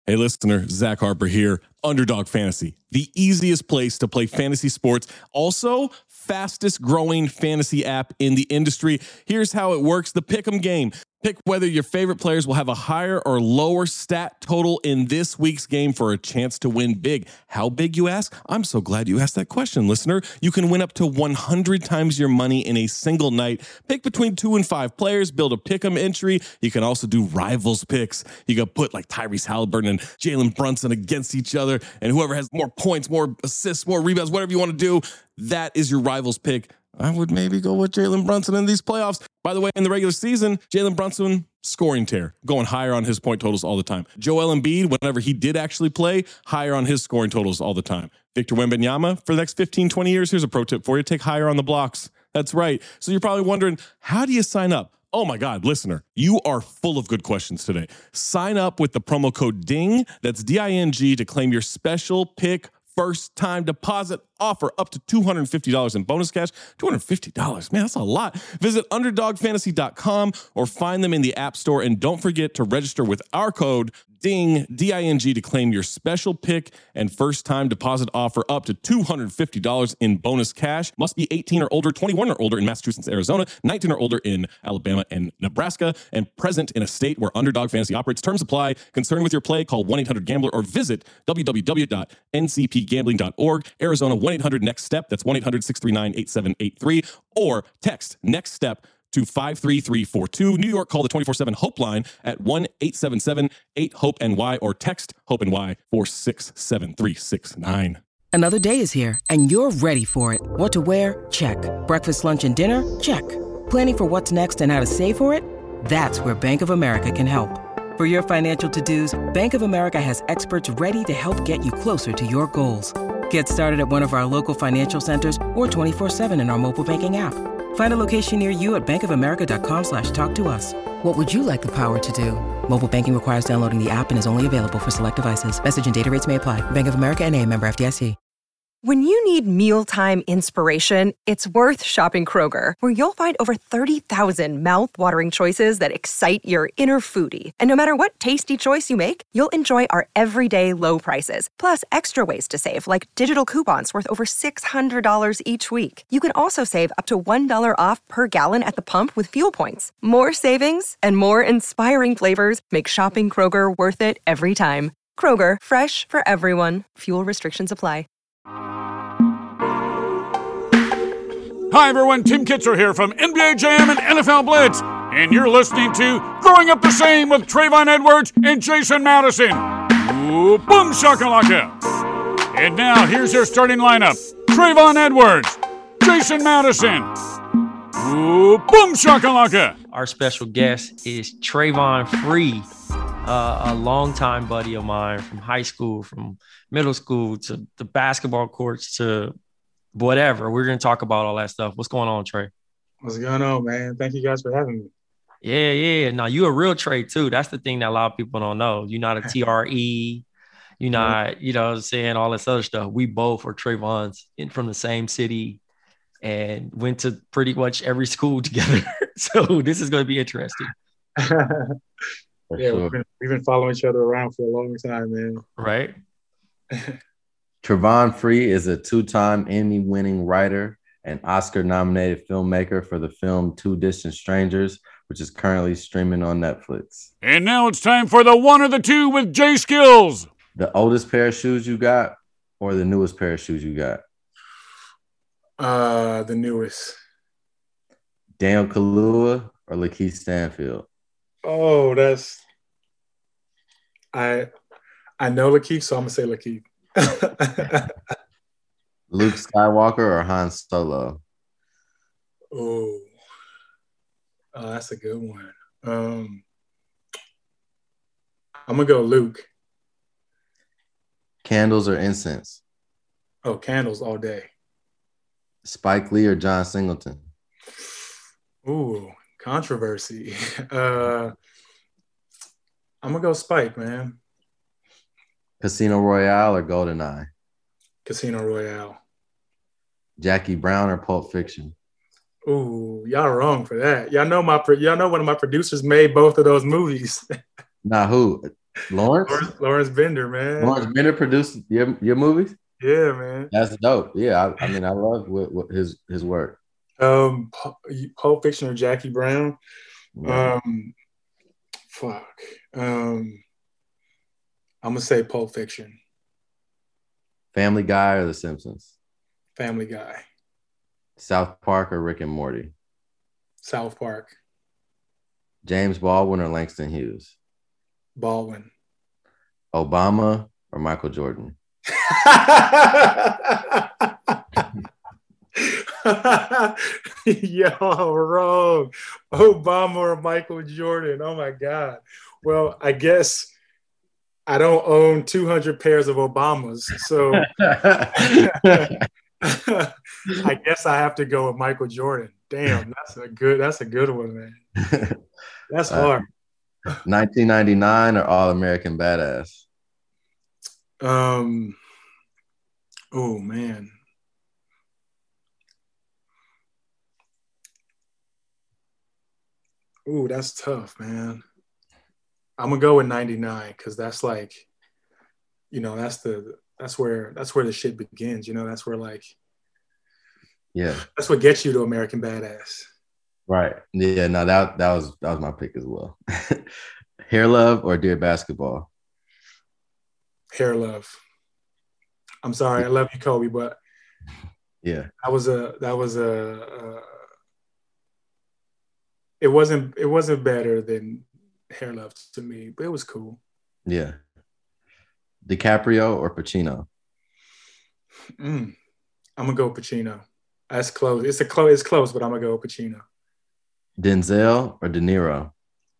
Hey, listener, Zach Harper here. Underdog Fantasy, the easiest place to play fantasy sports. Also, fastest growing fantasy app in the industry. Here's how it works. The Pick'em game. Pick whether your favorite players will have a higher or lower stat total in this week's game for a chance to win big. How big, you ask? I'm so glad you asked that question, listener. You can win up to 100 times your money in a single night. Pick between 2 and 5 players, build a Pick'em entry. You can also do rivals picks. You can put like Tyrese Halliburton and Jalen Brunson against each other, and whoever has more points, more assists, more rebounds, whatever you want to do, that is your rivals pick. I would maybe go with Jalen Brunson in these playoffs. By the way, in the regular season, Jalen Brunson, scoring tear, going higher on his point totals all the time. Joel Embiid, whenever he did actually play, higher on his scoring totals all the time. Victor Wembanyama, for the next 15, 20 years, here's a pro tip for you. Take higher on the blocks. That's right. So you're probably wondering, how do you sign up? Oh my God, listener, you are full of good questions today. Sign up with the promo code DING, that's D-I-N-G, to claim your special pick first time deposit offer up to $250 in bonus cash. $250, man, that's a lot. Visit underdogfantasy.com or find them in the App Store. And don't forget to register with our code DING, D-I-N-G, to claim your special pick and first time deposit offer up to $250 in bonus cash. Must be 18 or older, 21 or older in Massachusetts, Arizona, 19 or older in Alabama and Nebraska, and present in a state where Underdog Fantasy operates. Terms apply. Concerned with your play, call 1-800-GAMBLER or visit www.ncpgambling.org. Arizona, 1-800-NEXT-STEP. That's 1-800-639-8783. Or text NEXT STEP to 53342. New York, call the 24/7 Hope line at 1-877-8-HOPE-NY or text HOPE-NY 467-369. Another day is here, and you're ready for it. What to wear? Check. Breakfast, lunch, and dinner? Check. Planning for what's next and how to save for it? That's where Bank of America can help. For your financial to-dos, Bank of America has experts ready to help get you closer to your goals. Get started at one of our local financial centers or 24/7 in our mobile banking app. Find a location near you at bankofamerica.com/talktous. What would you like the power to do? Mobile banking requires downloading the app and is only available for select devices. Message and data rates may apply. Bank of America NA, member FDIC. When you need mealtime inspiration, it's worth shopping Kroger, where you'll find over 30,000 mouth-watering choices that excite your inner foodie. And no matter what tasty choice you make, you'll enjoy our everyday low prices, plus extra ways to save, like digital coupons worth over $600 each week. You can also save up to $1 off per gallon at the pump with fuel points. More savings and more inspiring flavors make shopping Kroger worth it every time. Kroger, fresh for everyone. Fuel restrictions apply. Hi, everyone. Tim Kitzer here from NBA Jam and NFL Blitz, and you're listening to Growing Up the Same with Trayvon Edwards and Jason Madison. Ooh, boom shakalaka. And now, here's your starting lineup. Trayvon Edwards, Jason Madison. Ooh, boom shakalaka. Our special guest is Trayvon Free, a longtime buddy of mine from high school, from middle school to the basketball courts to whatever. We're going to talk about all that stuff. What's going on, Trey? What's going on, man? Thank you guys for having me. Yeah. Now, you a real Trey, too. That's the thing that a lot of people don't know. You're not a TRE. You're not, you know what I'm saying, all this other stuff. We both are Trayvons from the same city and went to pretty much every school together. So this is going to be interesting. Yeah, we've been following each other around for a long time, man. Right. Trayvon Free is a 2-time Emmy-winning writer and Oscar-nominated filmmaker for the film Two Distant Strangers, which is currently streaming on Netflix. And now it's time for the one or the two with Jay Skills. The oldest pair of shoes you got or the newest pair of shoes you got? The newest. Daniel Kaluuya or Lakeith Stanfield? Oh, I know Lakeith, so I'm going to say Lakeith. Luke Skywalker or Han Solo? Oh, that's a good one. I'm gonna go Luke. Candles or incense? Oh, candles all day. Spike Lee or John Singleton? Ooh, controversy. I'm gonna go Spike, man. Casino Royale or GoldenEye? Casino Royale. Jackie Brown or Pulp Fiction? Ooh, y'all wrong for that. Y'all know one of my producers made both of those movies. Nah, who? Lawrence? Lawrence Bender, man. Lawrence Bender produced your movies? Yeah, man. That's dope. Yeah, I mean, I love what his work. Pulp Fiction or Jackie Brown. Yeah. Fuck. I'm gonna say Pulp Fiction. Family Guy or The Simpsons? Family Guy. South Park or Rick and Morty? South Park. James Baldwin or Langston Hughes? Baldwin. Obama or Michael Jordan? Yo, wrong. Obama or Michael Jordan. Oh my God. Well, I guess I don't own 200 pairs of Obamas, so I guess I have to go with Michael Jordan. Damn, that's a good one, man. That's hard. 1999 or All American Badass? Oh man. Ooh, that's tough, man. I'm gonna go with 99 because that's like, that's where the shit begins. That's where that's what gets you to American Badass. Right. Yeah. No, that was my pick as well. Hair Love or Dear Basketball? Hair Love. I'm sorry, I love you, Kobe, but yeah, it wasn't better than Hair Love to me, but it was cool. Yeah. DiCaprio or Pacino? I'm gonna go Pacino. That's close. It's close, but I'm gonna go Pacino. Denzel or De Niro?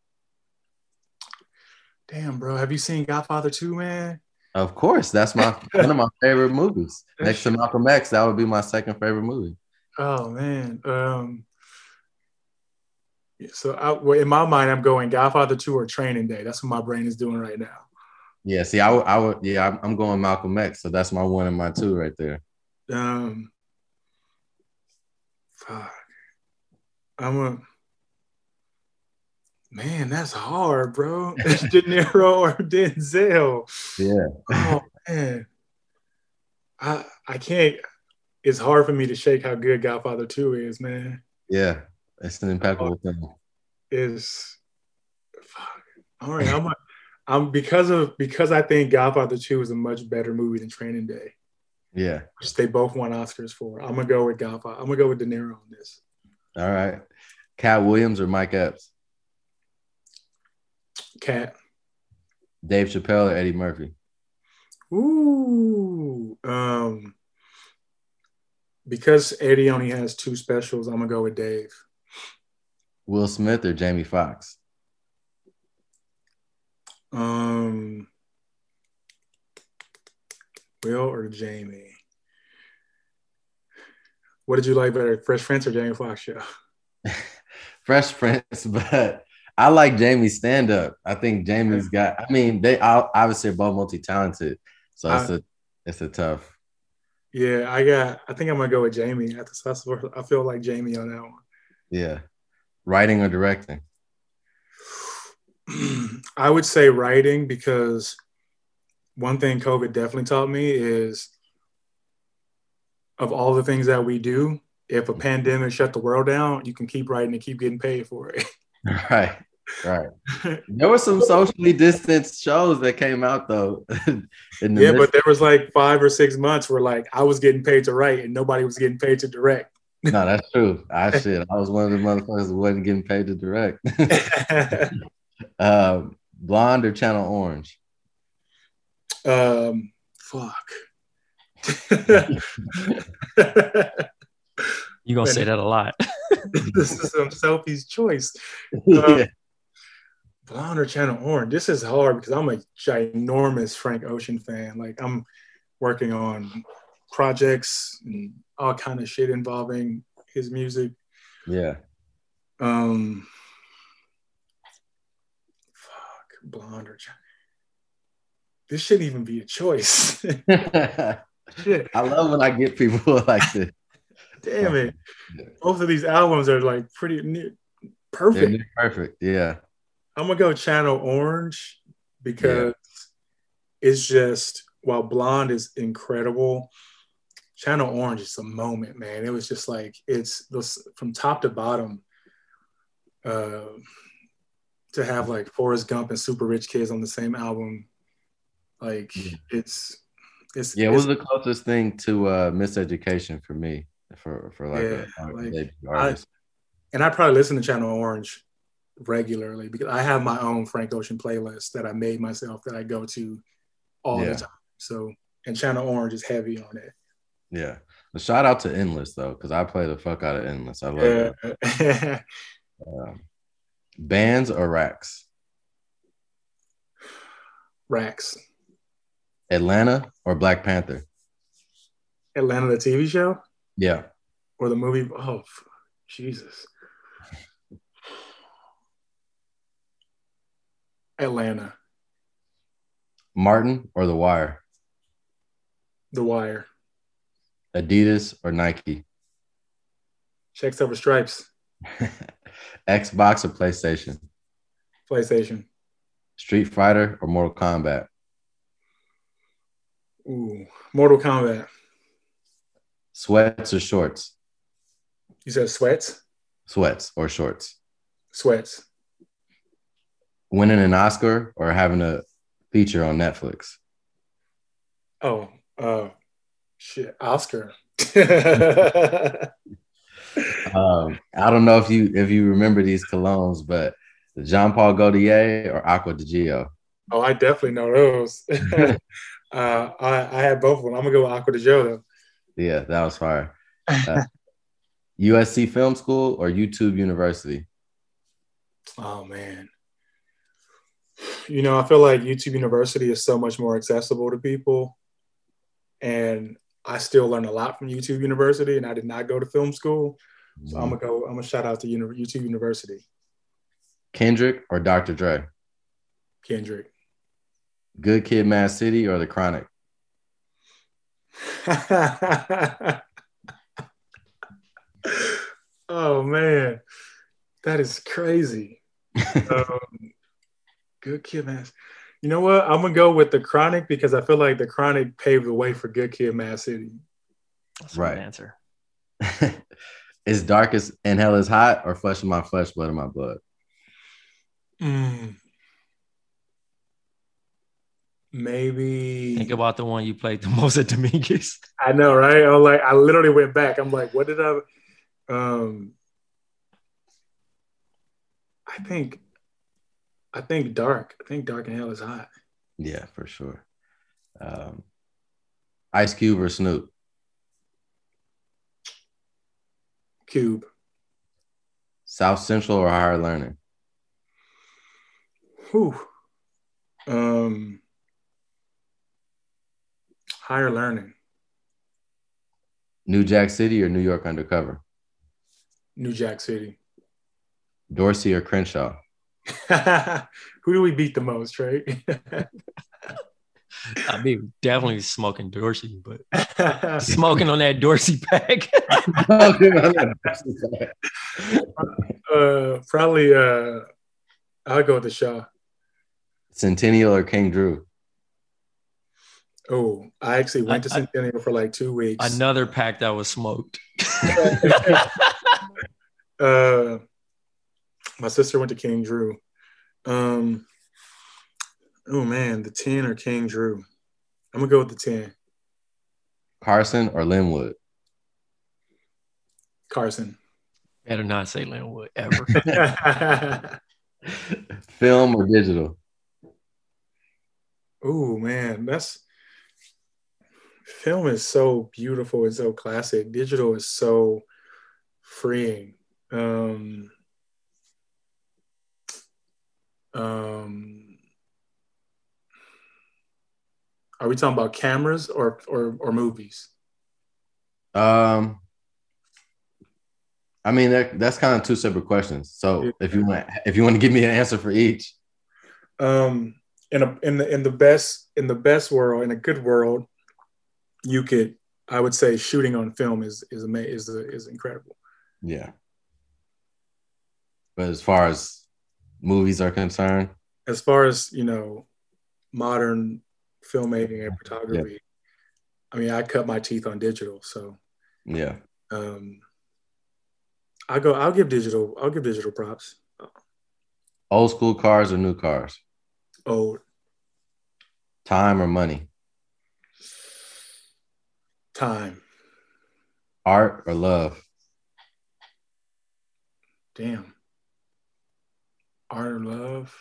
Damn, bro. Have you seen Godfather 2, man? Of course. That's one of my favorite movies. Next to Malcolm X, that would be my second favorite movie. Oh, man. So in my mind, I'm going Godfather 2 or Training Day. That's what my brain is doing right now. Yeah, see, I'm going Malcolm X, so that's my 1 and my 2 right there. Fuck. Man, that's hard, bro. It's De Niro or Denzel. Yeah. Oh man, I can't. It's hard for me to shake how good Godfather 2 is, man. Yeah, it's an impeccable thing. Fuck. All right, I'm because I think Godfather 2 is a much better movie than Training Day. Yeah, which they both won Oscars for. I'm gonna go with Godfather. I'm gonna go with De Niro on this. All right, Cat Williams or Mike Epps? Cat. Dave Chappelle or Eddie Murphy? Ooh, because Eddie only has 2 specials, I'm gonna go with Dave. Will Smith or Jamie Foxx? Will or Jamie? What did you like better, Fresh Prince or Jamie Foxx show? Fresh Prince, but I like Jamie's stand-up. I think Jamie's got. I mean, they obviously are both multi-talented, so it's a tough. Yeah, I think I'm gonna go with Jamie. I feel like Jamie on that one. Yeah, writing or directing? I would say writing, because one thing COVID definitely taught me is, of all the things that we do, if a pandemic shut the world down, you can keep writing and keep getting paid for it. Right. There were some socially distanced shows that came out though. But there was like 5 or 6 months where like I was getting paid to write and nobody was getting paid to direct. No, that's true. I was one of the motherfuckers who wasn't getting paid to direct. Blonde or Channel Orange? Fuck. You're gonna say that a lot. This is some Sophie's choice. Blonde or Channel Orange? This is hard because I'm a ginormous Frank Ocean fan. Like, I'm working on projects and all kind of shit involving his music. Yeah. Fuck, Blonde or Channel. This shouldn't even be a choice. Shit. I love when I get people like this. Damn it. Both of these albums are like pretty perfect. They're perfect, yeah. I'm gonna go Channel Orange because it's just, while Blonde is incredible, Channel Orange is a moment, man. It was just like, it's from top to bottom, to have like Forrest Gump and Super Rich Kids on the same album. Like it's it was the closest thing to Miseducation for me, for like a artist. And I probably listen to Channel Orange regularly because I have my own Frank Ocean playlist that I made myself that I go to all the time. So, and Channel Orange is heavy on it. Yeah. A shout out to Endless though, because I play the fuck out of Endless. I love it. Bands or racks? Racks. Atlanta or Black Panther? Atlanta, the TV show? Yeah. Or the movie? Oh, Jesus. Atlanta. Martin or The Wire? The Wire. Adidas or Nike? Checks over stripes. Xbox or PlayStation? PlayStation. Street Fighter or Mortal Kombat? Ooh, Mortal Kombat. Sweats or shorts? You said sweats? Sweats or shorts? Sweats. Winning an Oscar or having a feature on Netflix? Oh, shit, Oscar. I don't know if you remember these colognes, but the Jean Paul Gaultier or Aqua di Gio? Oh, I definitely know those. I had both of them. I'm gonna go with Aqua di Gio though. Yeah, that was fire. USC Film School or YouTube University? Oh man. I feel like YouTube University is so much more accessible to people. And I still learn a lot from YouTube University, and I did not go to film school. So I'm gonna shout out to YouTube University. Kendrick or Dr. Dre? Kendrick. Good Kid, Mad City or The Chronic? Oh man, that is crazy. Good Kid, Mad. You know what? I'm gonna go with The Chronic because I feel like The Chronic paved the way for Good Kid, Mad City. That's a good answer. Is Darkest and Hell is Hot or Flesh of My Flesh, Blood of My Blood? Maybe. Think about the one you played the most at Dominguez. I know, right? I literally went back. I'm like, what did I think Dark. I think Dark and Hell is Hot. Yeah, for sure. Ice Cube or Snoop? Cube. South Central or Higher Learning? Higher Learning. New Jack City or New York Undercover? New Jack City. Dorsey or Crenshaw? Who do we beat the most, right? I mean, definitely smoking Dorsey, but smoking on that Dorsey pack. Probably I'll go with the Shaw. Centennial or King Drew? Oh, I actually went to Centennial for like 2 weeks. Another pack that was smoked. My sister went to King Drew. Oh man, the 10 or King Drew? I'm gonna go with the 10. Carson or Linwood? Carson. Better not say Linwood ever. Film or digital? Oh man, film is so beautiful and so classic. Digital is so freeing. Are we talking about cameras or movies? I mean, that's kind of two separate questions. So if you want to give me an answer for each. In the best world, in a good world, I would say shooting on film is incredible. Yeah. But as far as movies are concerned, as far as modern filmmaking and photography. I mean, I cut my teeth on digital, so Yeah. I'll give digital props. Old school cars or new cars? Old. Time or money? Time. Art or love? Damn. Art or love?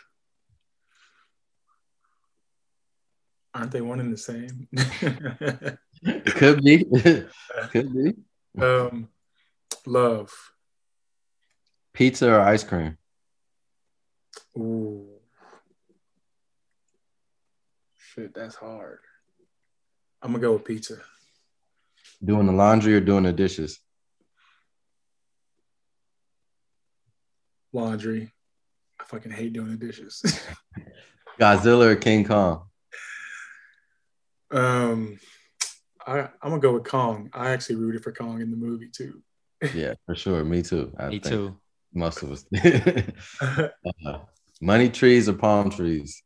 Aren't they one and the same? Could be. Could be. Love. Pizza or ice cream? Ooh. Shit, that's hard. I'm gonna go with pizza. Doing the laundry or doing the dishes? Laundry. I fucking hate doing the dishes. Godzilla or King Kong? I'm gonna go with Kong. I actually rooted for Kong in the movie too. Yeah, for sure. Me too. Me too. Most of us. Money trees or palm trees?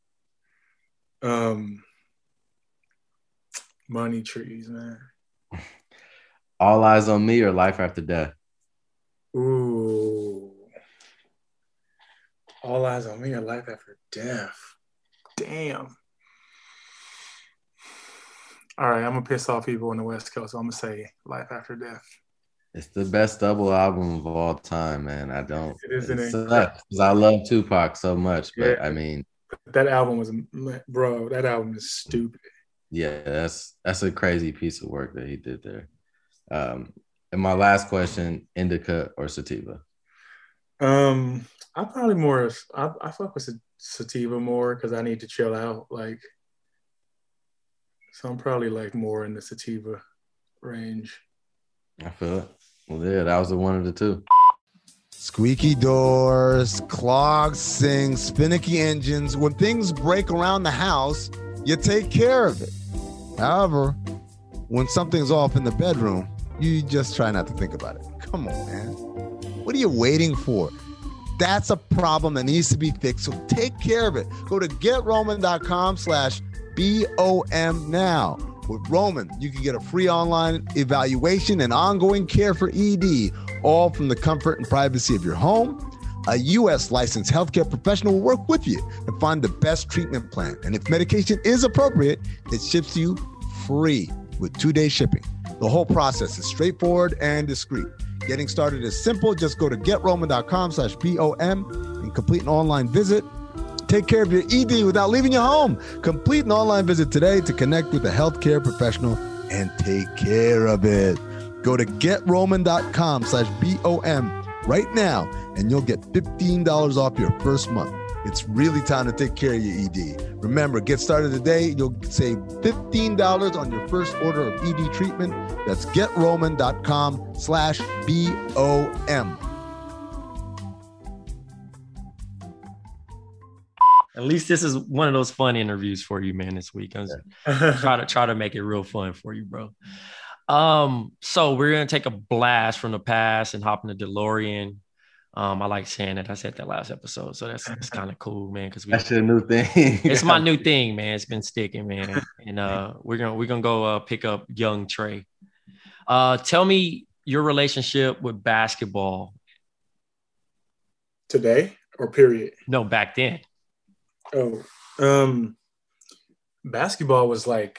Money trees, man. All Eyes on Me or Life After Death? Ooh. All Eyes on Me or Life After Death. Damn. All right, I'm gonna piss off people on the West Coast. So I'm gonna say Life After Death. It's the best double album of all time, man. I don't. It is because I love Tupac so much, but I mean, that album was, bro. That album is stupid. Yeah, that's a crazy piece of work that he did there. And my last question: indica or sativa? I probably more. I fuck with sativa more because I need to chill out. Like, so I'm probably like more in the sativa range. I feel it. Well, yeah, that was the one of the two. Squeaky doors, clogged sinks, finicky engines. When things break around the house, you take care of it. However, when something's off in the bedroom, you just try not to think about it. Come on, man. What are you waiting for? That's a problem that needs to be fixed, so take care of it. Go to GetRoman.com/BOM now. With Roman, you can get a free online evaluation and ongoing care for ED, all from the comfort and privacy of your home. A U.S. licensed healthcare professional will work with you to find the best treatment plan. And if medication is appropriate, it ships you free with 2-day shipping. The whole process is straightforward and discreet. Getting started is simple. Just go to GetRoman.com/BOM and complete an online visit. Take care of your ED without leaving your home. Complete an online visit today to connect with a healthcare professional and take care of it. Go to GetRoman.com/BOM right now and you'll get $15 off your first month. It's really time to take care of your ED. Remember, get started today. You'll save $15 on your first order of ED treatment. That's GetRoman.com/BOM. At least this is one of those fun interviews for you, man, this week. I was try to make it real fun for you, bro. So we're gonna take a blast from the past and hop in the DeLorean. I like saying that. I said that last episode, so that's kind of cool, man. Because that's your new thing. It's my new thing, man. It's been sticking, man. And we're gonna go pick up young Trey. Tell me your relationship with basketball. Today or period? No, back then. Basketball was like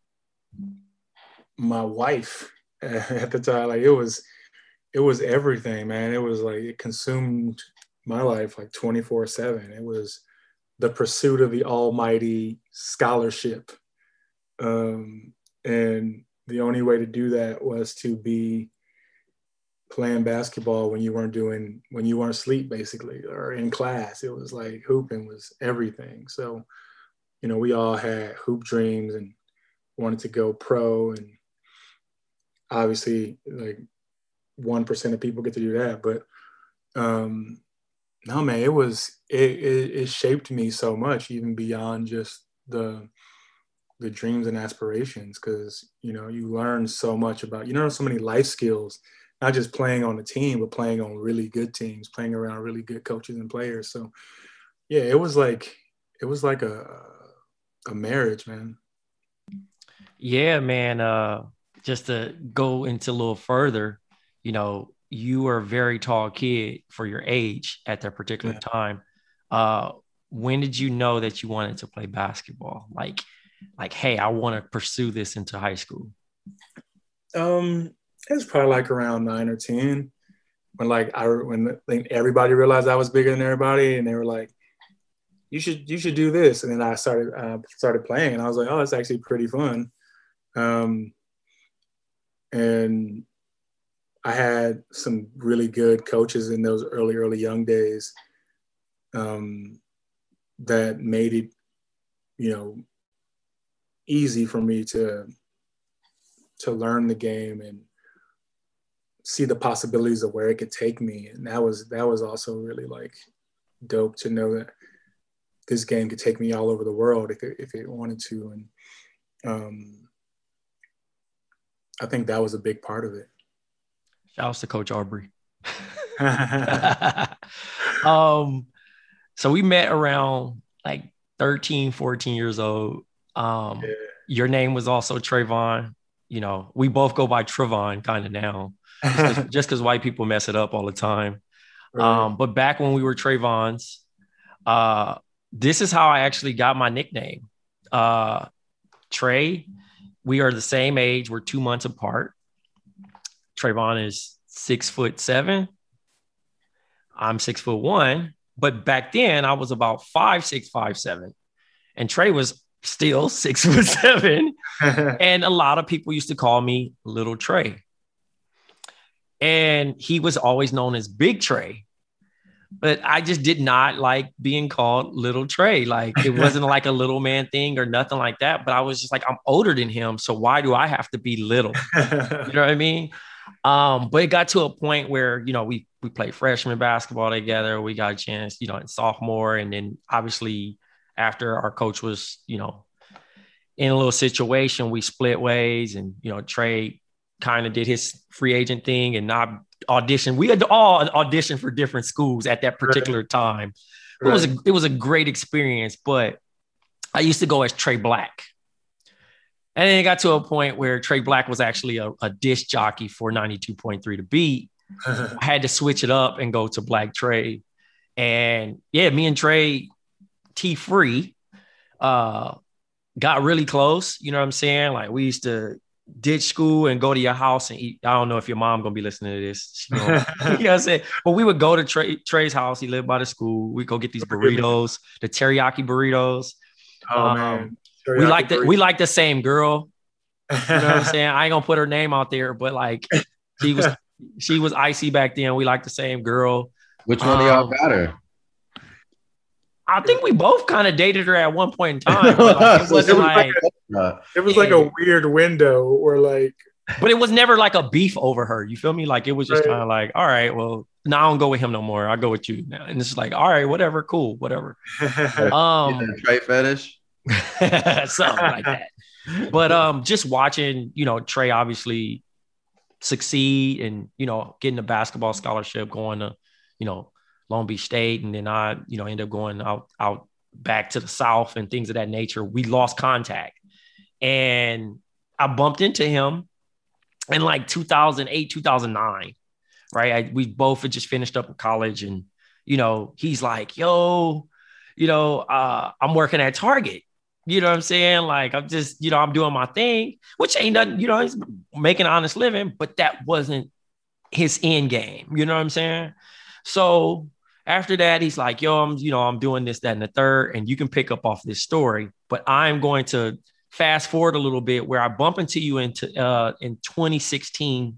my wife at the time. Like it was everything, man. It was like it consumed my life like 24/7. It was the pursuit of the almighty scholarship, and the only way to do that was to be playing basketball when you weren't asleep, basically, or in class. It was like hooping was everything. So, we all had hoop dreams and wanted to go pro, and obviously like 1% of people get to do that. But no, man, it shaped me so much, even beyond just the dreams and aspirations, because you learn so much about so many life skills, not just playing on the team, but playing on really good teams, playing around really good coaches and players. So yeah, it was like a marriage, man. Yeah, man. Just to go into a little further, you know, you were a very tall kid for your age at that particular time. When did you know that you wanted to play basketball? Like, hey, I want to pursue this into high school. It was probably like around 9 or 10 when everybody realized I was bigger than everybody, and they were like, you should do this. And then I started playing, and I was like, oh, it's actually pretty fun. And I had some really good coaches in those early young days that made it, you know, easy for me to learn the game and see the possibilities of where it could take me. And that was also really like dope to know that this game could take me all over the world if it wanted to. And I think that was a big part of it. Shouts to Coach Aubrey. So we met around like 13, 14 years old. Your name was also Trayvon. You know, we both go by Trevon kind of now, just because white people mess it up all the time. Right. But back when we were Trayvons, this is how I actually got my nickname. Trey, we are the same age. We're 2 months apart. Trayvon is 6'7". I'm 6'1". But back then I was about 5'6", 5'7", and Trey was still 6'7". And a lot of people used to call me Little Trey. And he was always known as Big Trey. But I just did not like being called Little Trey. Like, it wasn't like a little man thing or nothing like that. But I was just like, I'm older than him, so why do I have to be little? You know what I mean? But it got to a point where, you know, we played freshman basketball together. We got a chance, you know, in sophomore. And then obviously after our coach was, you know, in a little situation, we split ways. And, you know, Trey kind of did his free agent thing and not audition. We had all auditioned for different schools at that particular time. Right. It was a great experience, but I used to go as Trey Black. And then it got to a point where Trey Black was actually a disc jockey for 92.3 The Beat. I had to switch it up and go to Black Trey. And yeah, me and Trey T-Free got really close. You know what I'm saying? Like, we used to ditch school and go to your house and eat. I don't know if your mom gonna be listening to this. You know what I'm saying? But we would go to Trey's house. He lived by the school. We go get these burritos, the teriyaki burritos. Oh man. We like the same girl. You know what I'm saying? I ain't gonna put her name out there, but like she was icy back then. We like the same girl. Which one of y'all got her? I think we both kind of dated her at one point in time. Like, it wasn't like a weird window where like, but it was never like a beef over her. You feel me? Like, it was just kind of like, all right, well, now I don't go with him no more. I go with you now. And it's like, all right, whatever, cool, whatever. Trey fetish. Something like that. But just watching, you know, Trey obviously succeed and, you know, getting a basketball scholarship, going to, you know, Long Beach State, and then I, you know, ended up going out back to the South and things of that nature. We lost contact, and I bumped into him in like 2008, 2009, right? We both had just finished up in college, and, you know, he's like, yo, you know, I'm working at Target. You know what I'm saying? Like, I'm just, you know, I'm doing my thing, which ain't nothing, you know, he's making an honest living, but that wasn't his end game. You know what I'm saying? So after that, he's like, yo, I'm doing this, that, and the third, and you can pick up off this story, but I'm going to fast forward a little bit where I bump into you in 2016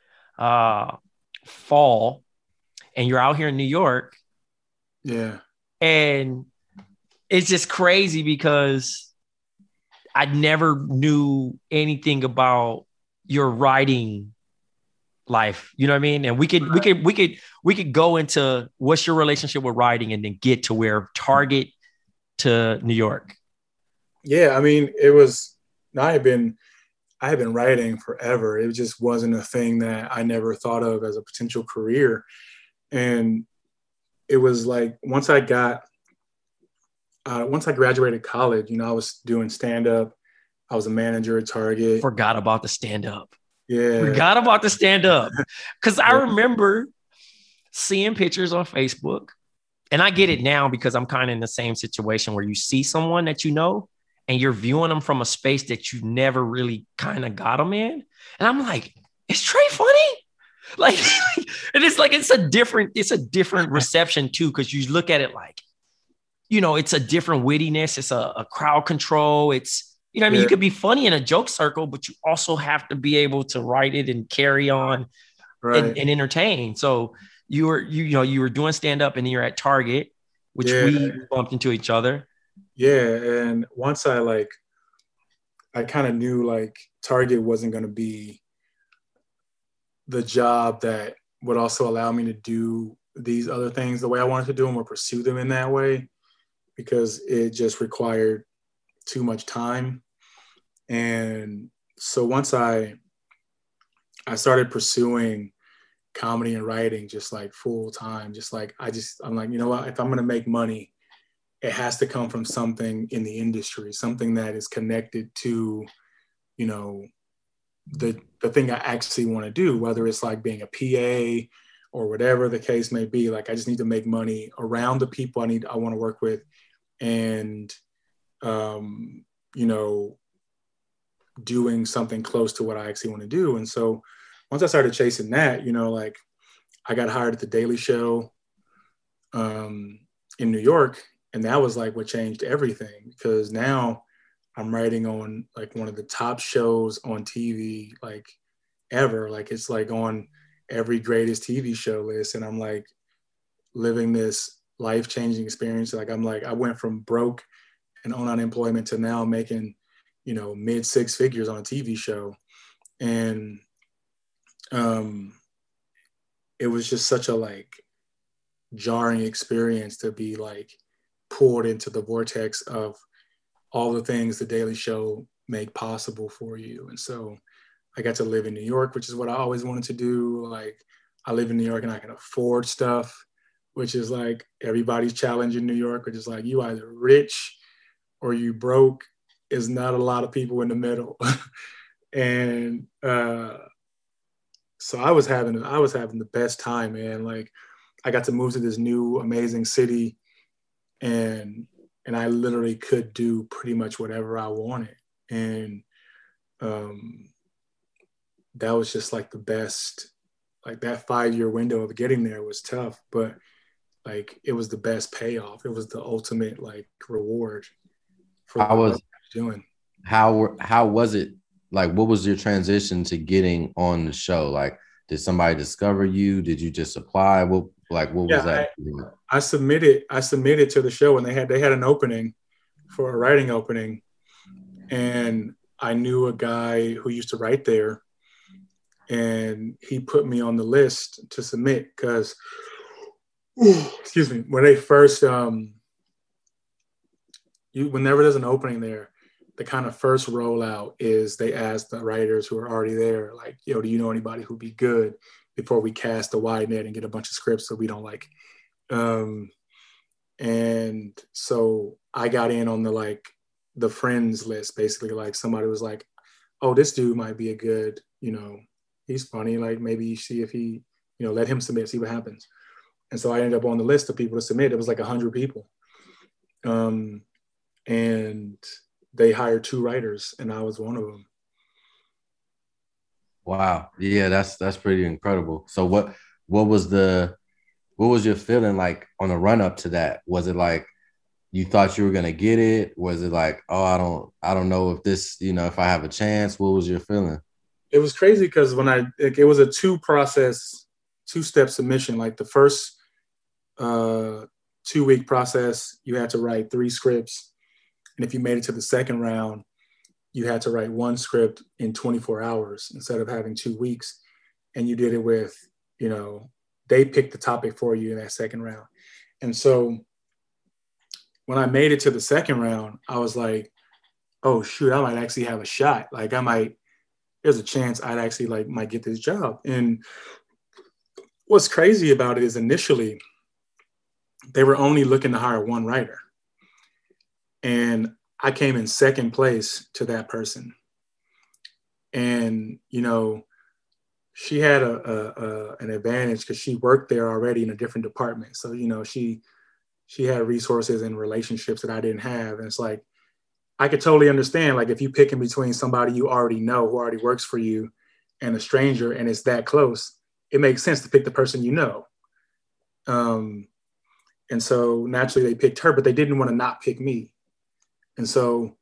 fall, and you're out here in New York. Yeah. And it's just crazy because I never knew anything about your writing life. You know what I mean? And we could go into what's your relationship with writing and then get to where Target to New York. Yeah, I mean, I had been writing forever. It just wasn't a thing that I never thought of as a potential career. And it was like, once I got once I graduated college, you know, I was doing stand-up. I was a manager at Target. Forgot about the stand-up. Yeah. Forgot about the stand-up. Because I remember seeing pictures on Facebook. And I get it now because I'm kind of in the same situation where you see someone that you know and you're viewing them from a space that you never really kind of got them in. And I'm like, is Trey funny? Like, and it's like, it's a different reception too, because you look at it like, you know, it's a different wittiness. It's a crowd control. It's, you know what I mean? You could be funny in a joke circle, but you also have to be able to write it and carry on and entertain. So you were doing stand-up and then you're at Target, which we bumped into each other. Yeah. And once I kind of knew like Target wasn't going to be the job that would also allow me to do these other things the way I wanted to do them or pursue them in that way, because it just required too much time. And so once I started pursuing comedy and writing just like full time, just like I'm like, you know what, if I'm going to make money, it has to come from something in the industry, something that is connected to, you know, the thing I actually want to do, whether it's like being a PA or whatever the case may be. Like, I just need to make money around the people I want to work with, and you know, doing something close to what I actually want to do. And so once I started chasing that, you know, like I got hired at the Daily Show in New York, and that was like what changed everything, because now I'm writing on like one of the top shows on TV like ever. Like, it's like on every greatest TV show list, and I'm like living this life-changing experience. Like, I went from broke and on unemployment to now making, you know, mid six figures on a TV show. And it was just such a like jarring experience to be like pulled into the vortex of all the things the Daily Show make possible for you. And so I got to live in New York, which is what I always wanted to do. Like, I live in New York and I can afford stuff, which is like everybody's challenge in New York, which is like, you either rich or you broke. Is not a lot of people in the middle. And so I was having the best time, man. Like, I got to move to this new amazing city, and I literally could do pretty much whatever I wanted. And that was just like the best. Like, that 5-year window of getting there was tough, but like it was the best payoff. It was the ultimate like reward for what I was doing. How was it? Like, what was your transition to getting on the show? Like, did somebody discover you? Did you just apply? What was that? I submitted to the show, and they had an opening for a writing opening, and I knew a guy who used to write there, and he put me on the list to submit because, excuse me, when they first whenever there's an opening there, the kind of first rollout is they ask the writers who are already there, like, yo, do you know anybody who'd be good, before we cast a wide net and get a bunch of scripts that we don't like. And so I got in on the friends list, basically. Like, somebody was like, oh, this dude might be a good, you know, he's funny. Like, maybe see if he, you know, let him submit, see what happens. And so I ended up on the list of people to submit. It was like 100 people. And they hired 2 writers, and I was one of them. Wow. Yeah, that's pretty incredible. So what was your feeling like on the run up to that? Was it like you thought you were gonna get it? Was it like, oh, I don't know if this, you know, if I have a chance? What was your feeling? It was crazy because it was a 2-step submission. Like, the first 2-week process, you had to write 3 scripts. And if you made it to the second round, you had to write 1 script in 24 hours instead of having 2 weeks. And you did it with, you know, they picked the topic for you in that second round. And so when I made it to the second round, I was like, oh, shoot, I might actually have a shot. Like, there's a chance I'd actually might get this job. And what's crazy about it is initially they were only looking to hire 1 writer. And I came in second place to that person. And, you know, she had an advantage because she worked there already in a different department. So, you know, she had resources and relationships that I didn't have. And it's like, I could totally understand, like, if you pick in between somebody you already know who already works for you and a stranger and it's that close, it makes sense to pick the person you know. And so naturally they picked her, but they didn't want to not pick me. And so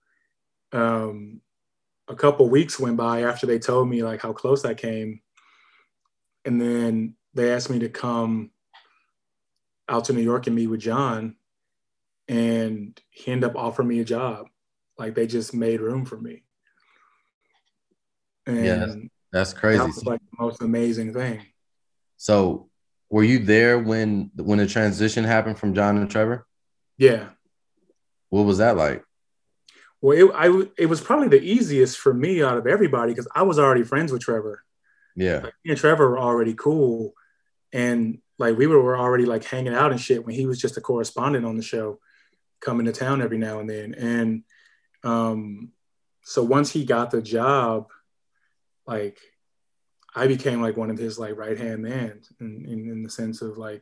a couple of weeks went by after they told me like how close I came. And then they asked me to come out to New York and meet with John. And he ended up offering me a job. Like, they just made room for me. And yeah, that's crazy. That was like the most amazing thing. So were you there when the transition happened from John and Trevor? Yeah. What was that like? Well, it was probably the easiest for me out of everybody because I was already friends with Trevor. Yeah. Like, me and Trevor were already cool. And like, we were already like hanging out and shit when he was just a correspondent on the show, coming to town every now and then. And so once he got the job, like, I became like one of his like right-hand man in the sense of like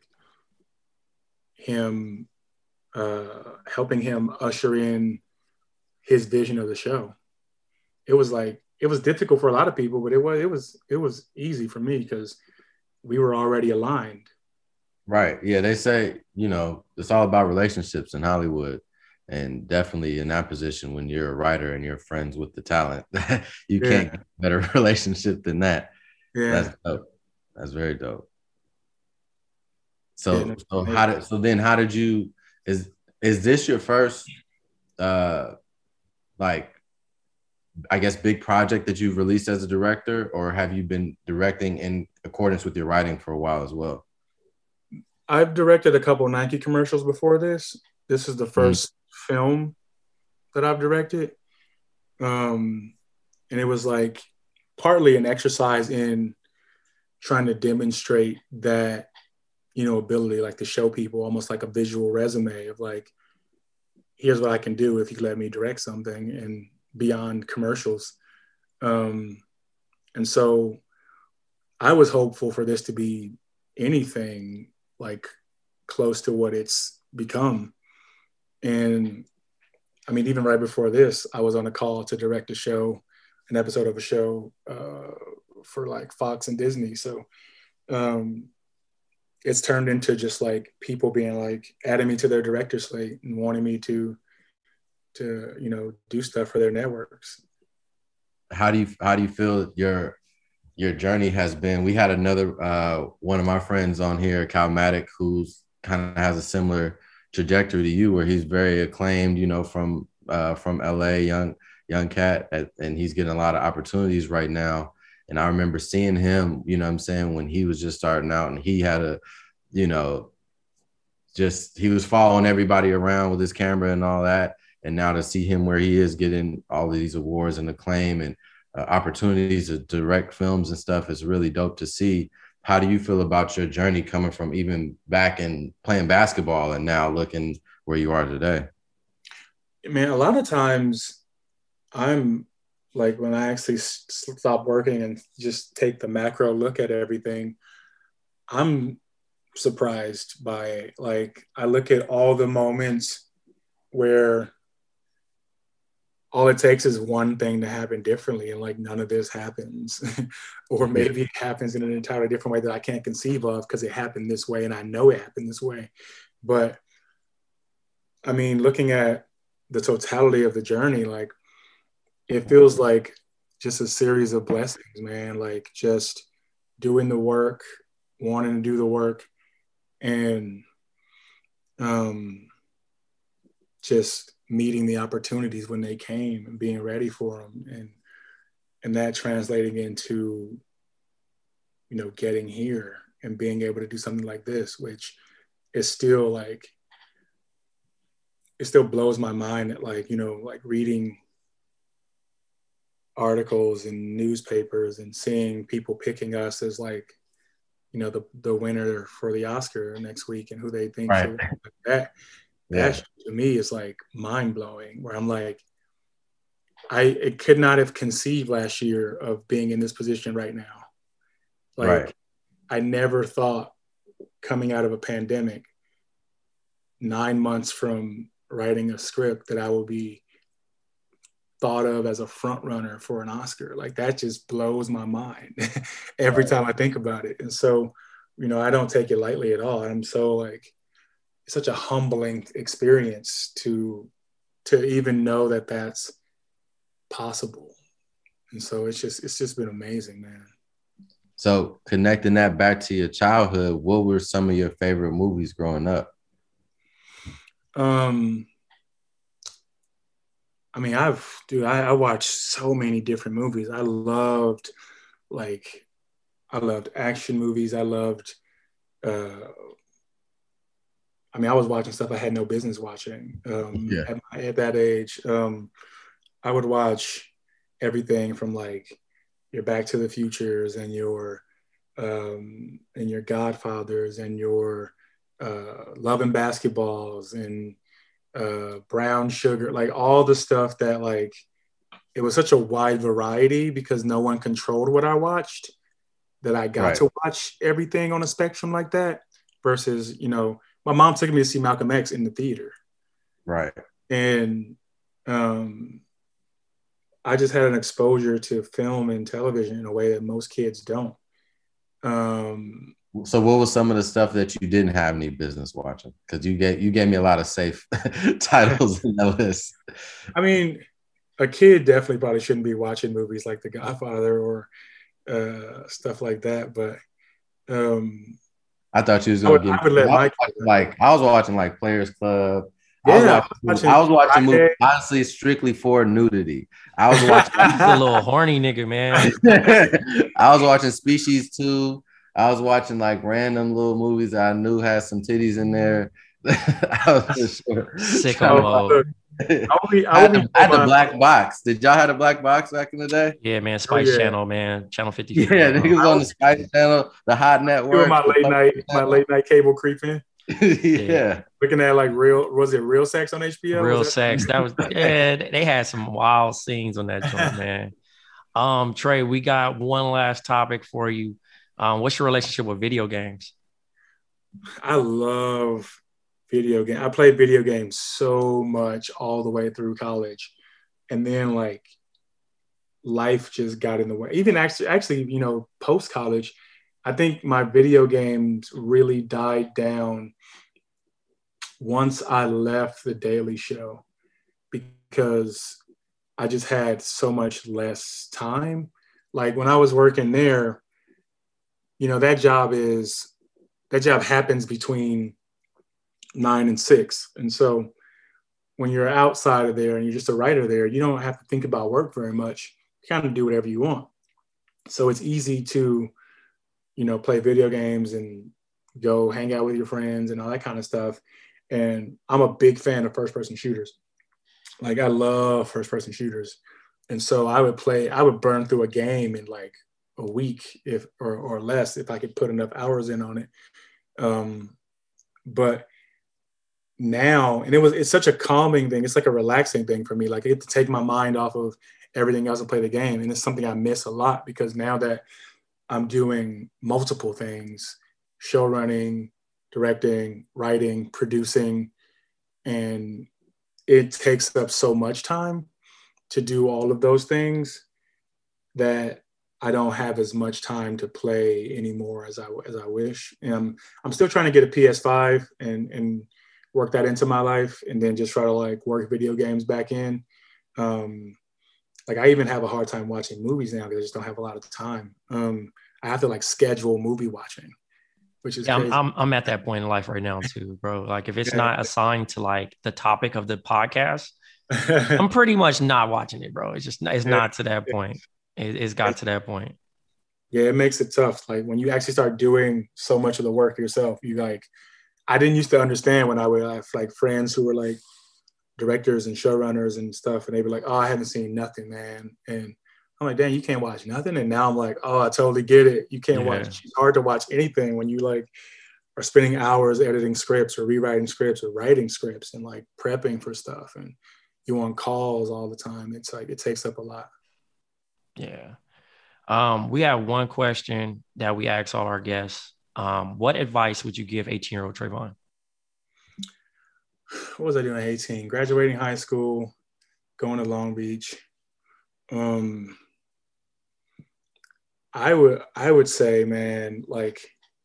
him helping him usher in his vision of the show. It was difficult for a lot of people, but it was easy for me because we were already aligned. Right. Yeah. They say, you know, it's all about relationships in Hollywood. And definitely in that position, when you're a writer and you're friends with the talent, you can't get a better relationship than that. Yeah. That's dope. That's very dope. So how did you, is this your first, like, I guess, big project that you've released as a director, or have you been directing in accordance with your writing for a while as well? I've directed a couple of Nike commercials before this. This is the first film that I've directed. And it was like partly an exercise in trying to demonstrate that, you know, ability, like to show people almost like a visual resume of like, here's what I can do if you let me direct something and beyond commercials. And so I was hopeful for this to be anything like close to what it's become. And I mean, even right before this, I was on a call to direct an episode of a show for like Fox and Disney. So it's turned into just like people being like adding me to their director slate and wanting me to you know, do stuff for their networks. How do you feel your journey has been? We had another one of my friends on here, Cal Maddock, who's kind of has a similar trajectory to you, where he's very acclaimed, you know, from LA, young cat, and he's getting a lot of opportunities right now. And I remember seeing him, you know what I'm saying, when he was just starting out, and he had a, you know, just, he was following everybody around with his camera and all that. And now to see him where he is, getting all of these awards and acclaim and opportunities to direct films and stuff, is really dope to see. How do you feel about your journey coming from even back and playing basketball and now looking where you are today? Man, a lot of times I'm like, when I actually stop working and just take the macro look at everything, I'm surprised by it. Like, I look at all the moments where all it takes is one thing to happen differently, and like none of this happens. Or maybe it happens in an entirely different way that I can't conceive of because it happened this way and I know it happened this way. But I mean, looking at the totality of the journey, like, it feels like just a series of blessings, man. Like, just doing the work, wanting to do the work, and just meeting the opportunities when they came and being ready for them, and that translating into, you know, getting here and being able to do something like this, which is still like, it still blows my mind that, like, you know, like reading articles and newspapers and seeing people picking us as like, you know, the winner for the Oscar next week and who they think should, like that. that to me is like mind blowing. Where I'm like, I could not have conceived last year of being in this position right now. Like, I never thought coming out of a pandemic, 9 months from writing a script, that I will be thought of as a front runner for an Oscar. Like, that just blows my mind every time I think about it. And so, you know, I don't take it lightly at all. I'm so like, it's such a humbling experience to even know that that's possible. And so it's just been amazing, man. So connecting that back to your childhood, what were some of your favorite movies growing up? I mean, I watched so many different movies. I loved action movies. I loved, I was watching stuff I had no business watching at that age. I would watch everything from like your Back to the Futures and your Godfathers and your Love and Basketballs and Brown Sugar, like all the stuff that, like, it was such a wide variety because no one controlled what I watched, that I got to watch everything on a spectrum like that. Versus, you know, my mom took me to see Malcolm X in the theater. Right. And I just had an exposure to film and television in a way that most kids don't. So what was some of the stuff that you didn't have any business watching? Because you gave me a lot of safe titles in that list. I mean, a kid definitely probably shouldn't be watching movies like The Godfather or stuff like that. But I thought you was going to give me. I was watching like Players Club. I was watching movies honestly strictly for nudity. I was watching a little horny nigga, man. I was watching Species 2. I was watching like random little movies that I knew had some titties in there. I was just sicko mode. I had the black box. Did y'all have the black box back in the day? Yeah, man. Spice Channel, man. Channel 54. Yeah, niggas on the Spice Channel, the Hot Network. My late night cable creeping. Yeah. Looking at like Real Sex on HBO? Real Sex. That was they had some wild scenes on that joint, man. Trey, we got one last topic for you. What's your relationship with video games? I love video games. I played video games so much all the way through college. And then like life just got in the way. Even actually, you know, post-college, I think my video games really died down once I left The Daily Show, because I just had so much less time. Like when I was working there, you know, that job happens between 9 and 6. And so when you're outside of there and you're just a writer there, you don't have to think about work very much. You kind of do whatever you want. So it's easy to, you know, play video games and go hang out with your friends and all that kind of stuff. And I'm a big fan of first-person shooters. Like I love first-person shooters. And so I would burn through a game in like a week or less if I could put enough hours in on it. But now, and it's such a calming thing. It's like a relaxing thing for me. Like I get to take my mind off of everything else and play the game. And it's something I miss a lot because now that I'm doing multiple things, show running, directing, writing, producing, and it takes up so much time to do all of those things that I don't have as much time to play anymore as I wish. And I'm still trying to get a PS5 and work that into my life, and then just try to like work video games back in. Like I even have a hard time watching movies now because I just don't have a lot of time. I have to like schedule movie watching, which is crazy. I'm at that point in life right now too, bro. Like if it's not assigned to like the topic of the podcast, I'm pretty much not watching it, bro. It's not to that point. It's got to that point. Yeah, it makes it tough. Like when you actually start doing so much of the work yourself, you like, I didn't used to understand when I would have like friends who were like directors and showrunners and stuff. And they'd be like, oh, I haven't seen nothing, man. And I'm like, dang, you can't watch nothing. And now I'm like, oh, I totally get it. You can't watch. It's hard to watch anything when you like are spending hours editing scripts or rewriting scripts or writing scripts and like prepping for stuff, and you on calls all the time. It's like, it takes up a lot. Yeah. We have one question that we ask all our guests. What advice would you give 18-year-old Trayvon? What was I doing at 18? Graduating high school, going to Long Beach. I would say, man, like,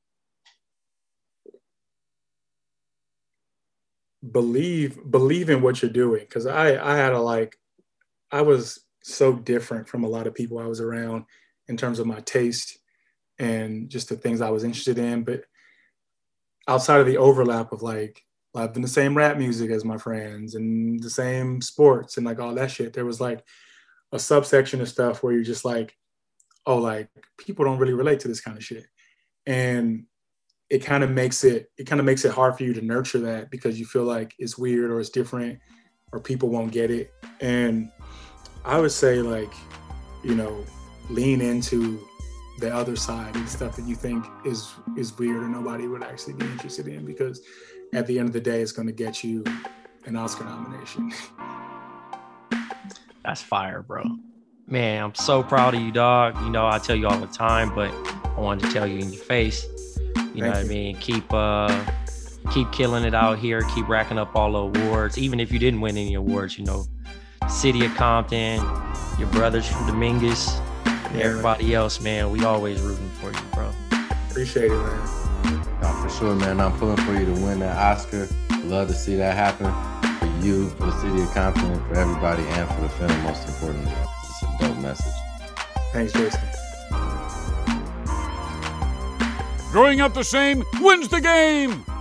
believe in what you're doing. Cause I was so different from a lot of people I was around in terms of my taste and just the things I was interested in. But outside of the overlap of like, I've been the same rap music as my friends and the same sports and like all that shit, there was like a subsection of stuff where you're just like, oh, like people don't really relate to this kind of shit. And it kind of makes it hard for you to nurture that because you feel like it's weird or it's different or people won't get it. And I would say, like, you know, lean into the other side and stuff that you think is weird or nobody would actually be interested in, because at the end of the day, it's going to get you an Oscar nomination. That's fire, bro. Man, I'm so proud of you, dog. You know, I tell you all the time, but I wanted to tell you in your face. You know what I mean? Keep killing it out here. Keep racking up all the awards. Even if you didn't win any awards, you know, City of Compton, your brothers from Dominguez, and everybody else, man, we always rooting for you, bro. Appreciate it, man. For sure, man. I'm pulling for you to win that Oscar. Love to see that happen for you, for the City of Compton, for everybody, and for the film, most importantly. It's a dope message. Thanks, Jason. Growing up the same wins the game.